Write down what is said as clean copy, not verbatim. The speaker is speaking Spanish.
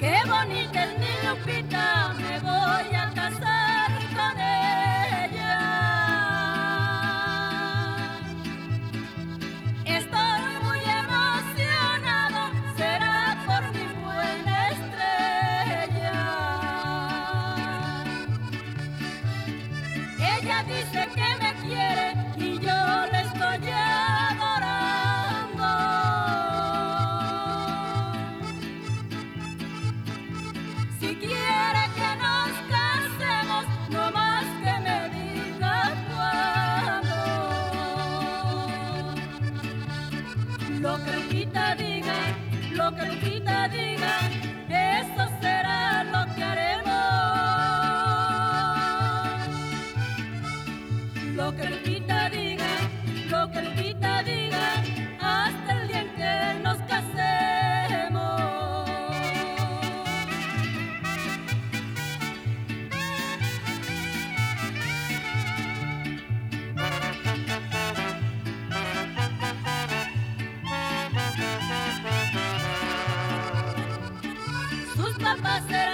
Qué bonita es mi Lupita, me voy a casar con ella. Estoy muy emocionado, será por mi buena estrella. Ella dice que me quiere y yo la estoy adorando. Si quiere que nos casemos, no más que me diga cuándo. Lo que Lupita diga, lo que Lupita diga, eso será lo que haremos. Lo que Lupita diga, lo que Lupita diga, hasta el día en que nos casemos. Sus papás serán